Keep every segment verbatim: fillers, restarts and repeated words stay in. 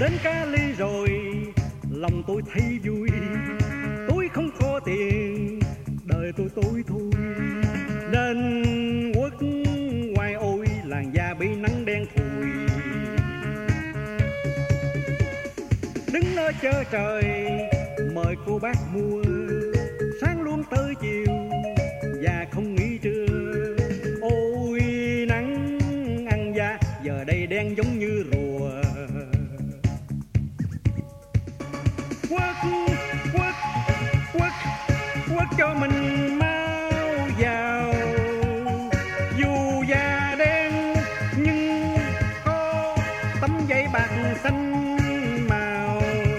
Đến Cali rồi lòng tôi thấy vui. Tôi không có tiền, đời tôi tối thui, nên quất ngoài ôi làn da bị nắng đen thùi. Đứng ở chợ trời mời cô bác mua, sáng luôn tới chiều và không nghỉ trưa. Ôi nắng ăn da giờ đây đen giống như rùa. Quất quất quất quất cho mình mau vào, dù da đen nhưng có tấm giấy bạc xanh màu.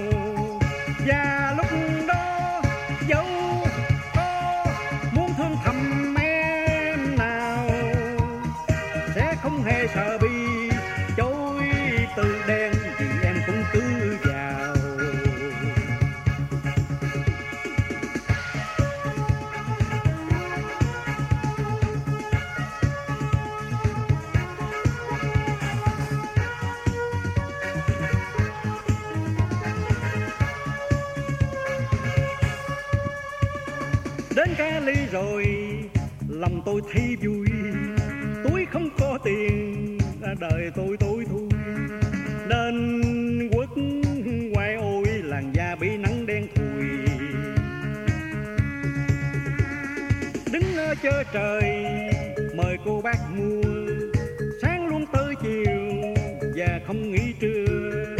Và lúc đó dẫu có muốn thương thầm em nào, sẽ không hề sợ bị chối từ đen, vì em cũng cứ vào. Đến Cali rồi lòng tôi thấy vui. Tôi không có tiền, đời tôi tối thui, nên quất ngoài ôi làn da bị nắng đen thùi. Đứng ở chợ trời mời cô bác mua, sáng luôn tới chiều và không nghỉ trưa.